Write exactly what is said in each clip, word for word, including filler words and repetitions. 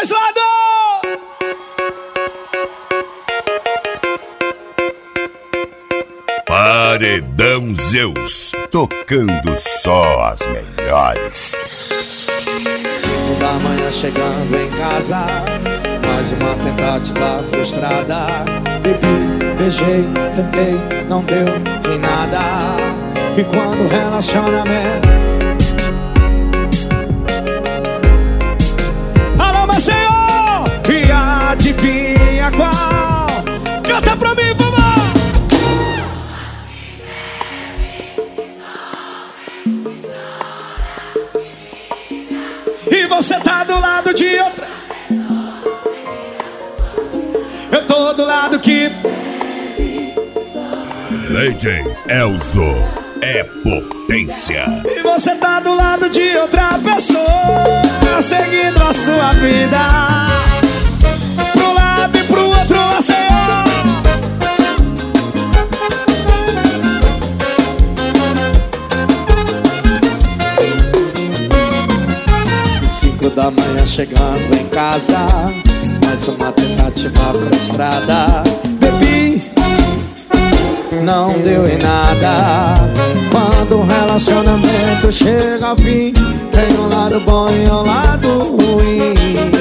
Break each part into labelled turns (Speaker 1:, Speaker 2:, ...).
Speaker 1: dois lados!
Speaker 2: Paredão Zeus, tocando só as melhores.
Speaker 1: Cinco da manhã chegando em casa, mais uma tentativa frustrada. Bebi, beijei, tentei, não deu em nada. E quando o relacionamento... Alô, meu senhor! E adivinha qual? Canta pra mim, vamos! E você tá do lado de outra. Eu tô do lado que...
Speaker 2: D J Elzo é potência.
Speaker 1: E você tá do lado de outra pessoa, seguindo a sua vida. Pro lado e pro outro, lá, senhor. Cinco da manhã chegando em casa, mais uma tentativa frustrada. Bebi, não deu em nada. Quando o relacionamento chega ao fim, tem um lado bom e um lado ruim.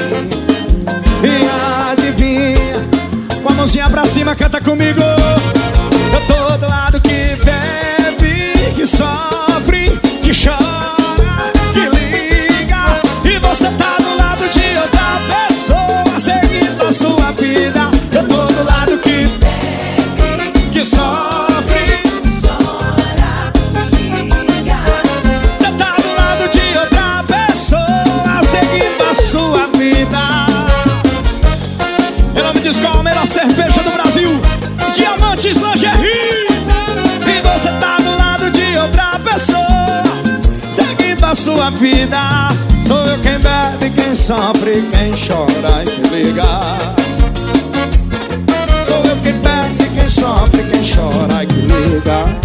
Speaker 1: E adivinha, com a mãozinha pra cima, canta comigo. Eu tô do lado que bebe, que sofre, que chora, que liga. E você tá do lado de outra pessoa, seguindo a sua vida. Eu tô do lado que bebe, que sofre, chora, liga. Você tá do lado de outra pessoa, seguindo a sua vida. Ela me diz qual a melhor cerveja do Brasil: Diamantes Lingerie. E você tá do lado de outra pessoa, seguindo a sua vida. Sou eu quem bebe, quem sofre, quem chora e quem liga. Sou eu quem bebe, quem sofre, quem chora e quem liga.